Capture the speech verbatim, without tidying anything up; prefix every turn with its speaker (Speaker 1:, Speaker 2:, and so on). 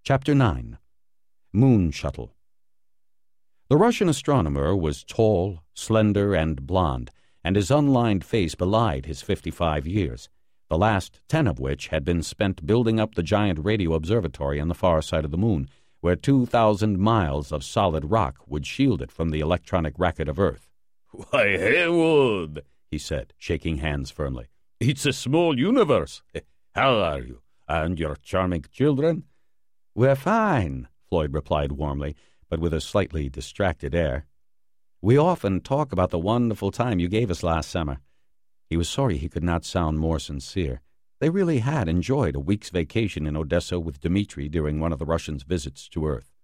Speaker 1: Chapter nine. Moon Shuttle. The Russian astronomer was tall, slender, and blond, and his unlined face belied his fifty-five years, the last ten of which had been spent building up the giant radio observatory on the far side of the moon, where two thousand miles of solid rock would shield it from the electronic racket of Earth.
Speaker 2: "Why, Haywood," he said, shaking hands firmly. "It's a small universe. How are you? And your charming children?"
Speaker 1: "We're fine," Floyd replied warmly, but with a slightly distracted air. "We often talk about the wonderful time you gave us last summer." He was sorry he could not sound more sincere. They really had enjoyed a week's vacation in Odessa with Dmitri during one of the Russians' visits to Earth.